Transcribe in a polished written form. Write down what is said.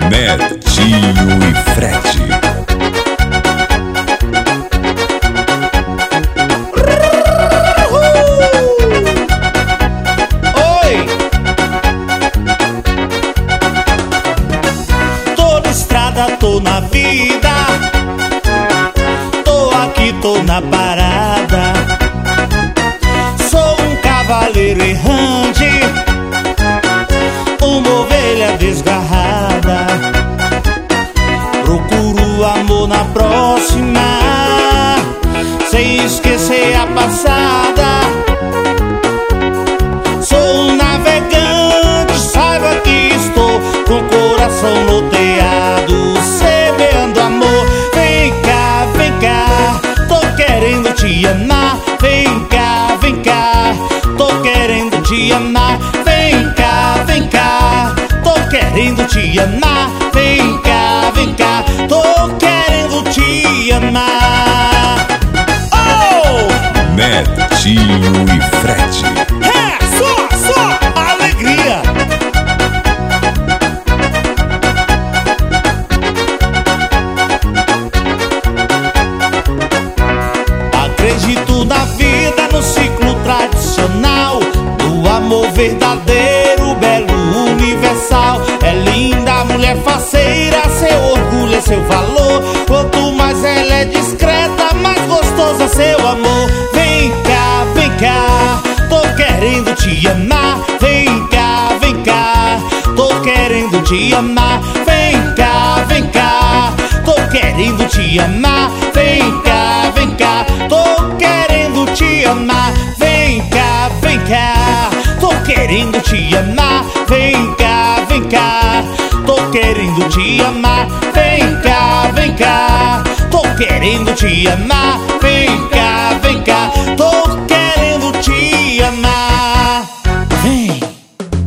Netinho e Fred. Oi! Tô na estrada, tô na vida, tô aqui, tô na parada. Sou um cavaleiro errante, uma ovelha desgarrada. Procuro amor na próxima, sem esquecer a passada. Sou um navegante, saiba que estou com o coração loteado, semeando amor. Vem cá, tô querendo te amar. Vem cá, tô querendo te amar. Vem cá, tô querendo te amar. Vem cá, tô querendo te amar. Oh! Netinho e Fred. Só alegria. Acredito na vida, no ciclo tradicional, do amor verdadeiro, belo, universal. É linda a mulher faceira, seu orgulho é seu valor. Quanto mais ela é discreta, mais gostoso é seu amor. Vem cá, tô querendo te amar. Vem cá, tô querendo te amar. Vem cá, tô querendo te amar. Vem cá, tô querendo te amar. Vem cá, tô querendo te amar. Vem cá, tô querendo te amar. Vem cá, tô querendo te amar. Vem cá, tô querendo